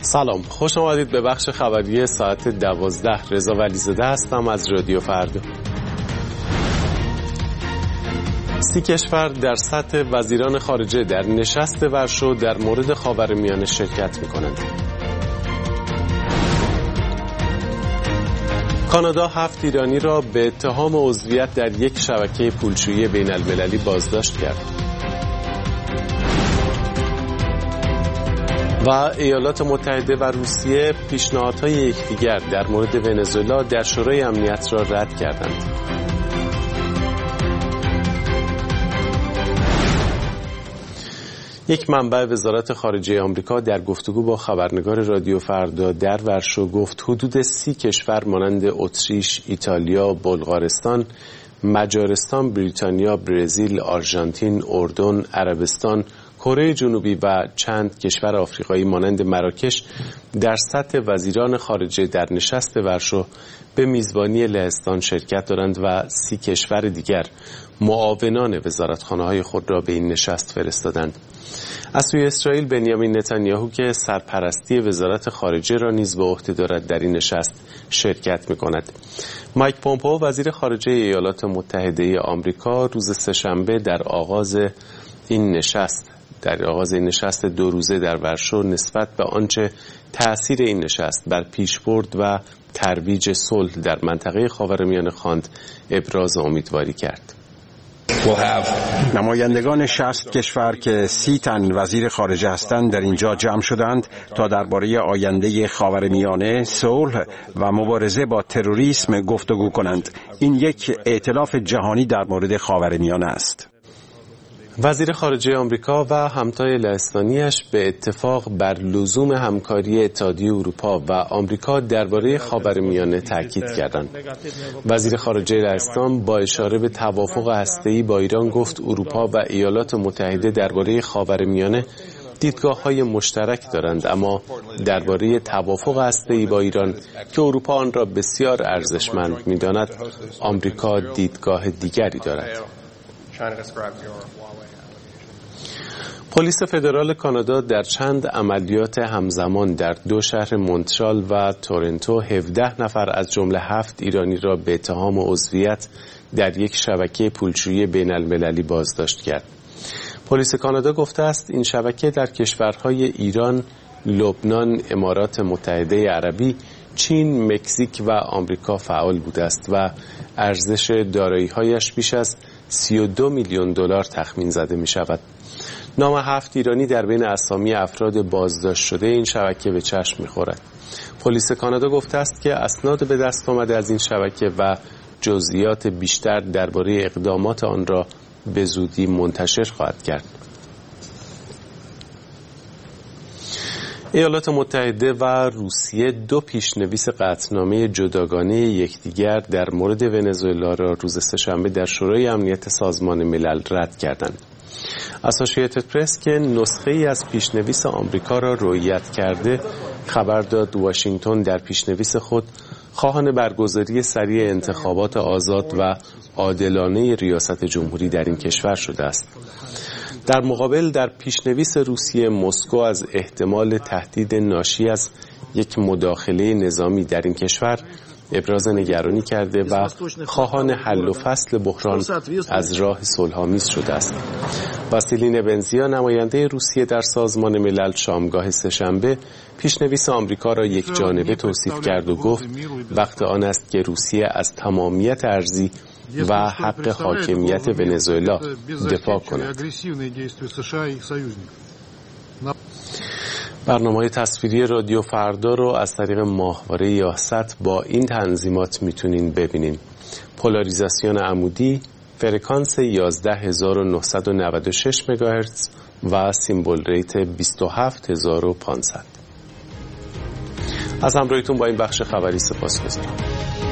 سلام، خوش آمدید به بخش خبری ساعت 12. رضا ولیزاده هستم از رادیو فردا. 30 کشور در سطح وزیران خارجه در نشست ورشو در مورد خاورمیانه شرکت می‌کنند. کانادا 7 ایرانی را به اتهام عضویت در یک شبکه پولشویی بین‌المللی بازداشت کرد. و ایالات متحده و روسیه پیشنهادهای یکدیگر در مورد ونزوئلا در شورای امنیت را رد کردند. یک منبع وزارت خارجه آمریکا در گفتگو با خبرنگار رادیو فردا در ورشو گفت حدود 30 کشور مانند اتریش، ایتالیا، بلغارستان، مجارستان، بریتانیا، برزیل، آرژانتین، اردن، عربستان، کره جنوبی و چند کشور آفریقایی مانند مراکش در سطح وزیران خارجه در نشست ورشو به میزبانی لهستان شرکت دارند و 30 کشور دیگر معاونان وزارتخانه‌های خود را به این نشست فرستادند. از سوی اسرائیل بنیامین نتانیاهو که سرپرستی وزارت خارجه را نیز به عهده دارد در این نشست شرکت می‌کند. مایک پومپئو وزیر خارجه ایالات متحده آمریکا روز سه‌شنبه در آغاز این نشست 2 روزه در ورشو نسبت به آنچه تأثیر این نشست بر پیشبرد و ترویج صلح در منطقه خاورمیانه خواند ابراز امیدواری کرد. نمایندگان 60 کشور که 30 تن وزیر خارجه هستند در اینجا جمع شدند تا درباره آینده خاورمیانه، صلح و مبارزه با تروریسم گفتگو کنند. این یک ائتلاف جهانی در مورد خاورمیانه است. وزیر خارجه آمریکا و همتای لهستانیش به اتفاق بر لزوم همکاری اتحادیه اروپا و آمریکا درباره خاورمیانه تاکید کردند. وزیر خارجه لهستان با اشاره به توافق هسته‌ای با ایران گفت اروپا و ایالات متحده درباره خاورمیانه دیدگاه‌های مشترک دارند، اما درباره توافق هسته‌ای با ایران که اروپا آن را بسیار ارزشمند می‌داند، آمریکا دیدگاه دیگری دارد. پلیس فدرال کانادا در چند عملیات همزمان در 2 شهر مونترال و تورنتو 17 نفر از جمله 7 ایرانی را به اتهام عضویت در یک شبکه پولشویی بین‌المللی بازداشت کرد. پلیس کانادا گفته است این شبکه در کشورهای ایران، لبنان، امارات متحده عربی، چین، مکزیک و آمریکا فعال بوده است و ارزش دارایی‌هایش بیش از 32 میلیون دلار تخمین زده می شود. نام 7 ایرانی در بین اسامی افراد بازداشت شده این شبکه به چشم می خورد. پلیس کانادا گفته است که اسناد به دست آمده از این شبکه و جزئیات بیشتر درباره اقدامات آن را به زودی منتشر خواهد کرد. ایالات متحده و روسیه 2 پیشنویس قطعنامه جداگانه یکدیگر در مورد ونزوئلا را روز سه‌شنبه در شورای امنیت سازمان ملل رد کردند. اسوسییتد پرس که نسخه‌ای از پیشنویس آمریکا را رویت کرده خبر داد واشنگتن در پیشنویس خود خواهان برگزاری سریع انتخابات آزاد و عادلانه ریاست جمهوری در این کشور شده است. در مقابل در پیشنویس روسیه مسکو از احتمال تهدید ناشی از یک مداخله نظامی در این کشور ابراز نگرانی کرده و خواهان حل و فصل بحران از راه صلح‌آمیز شده است. واسیلین بنزیا نماینده روسیه در سازمان ملل شامگاه سه‌شنبه پیشنویس آمریکا را یک جانبه توصیف کرد و گفت وقت آن است که روسیه از تمامیت ارضی و حق حاکمیت ونزوئلا دفاع کند. برنامه‌های تصویری رادیو فردا رو از طریق ماهواره یاست با این تنظیمات میتونین ببینین: پولاریزاسیون عمودی، فرکانس 11996 مگاهرتز و سیمبل ریت 27500. از همراهیتون با این بخش خبری سپاسگزارم.